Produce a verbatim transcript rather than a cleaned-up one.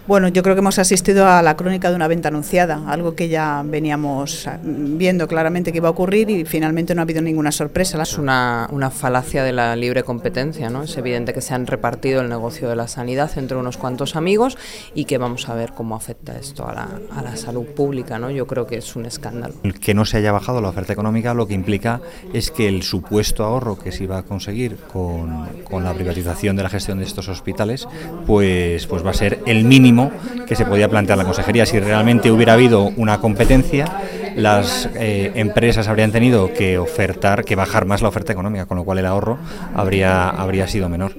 Bueno, yo creo que hemos asistido a la crónica de una venta anunciada, algo que ya veníamos viendo claramente que iba a ocurrir y finalmente no ha habido ninguna sorpresa. Es una, una falacia de la libre competencia, ¿no? Es evidente que se han repartido el negocio de la sanidad entre unos cuantos amigos y que vamos a ver cómo afecta esto a la, a la salud pública, ¿no? Yo creo que es un escándalo. El que no se haya bajado la oferta económica lo que implica es que el supuesto ahorro que se iba a conseguir con, con la privatización de la gestión de estos hospitales pues, pues va a ser el mínimo que se podía plantear la consejería. Si realmente hubiera habido una competencia, las eh, empresas habrían tenido que ofertar, que bajar más la oferta económica, con lo cual el ahorro habría, habría sido menor.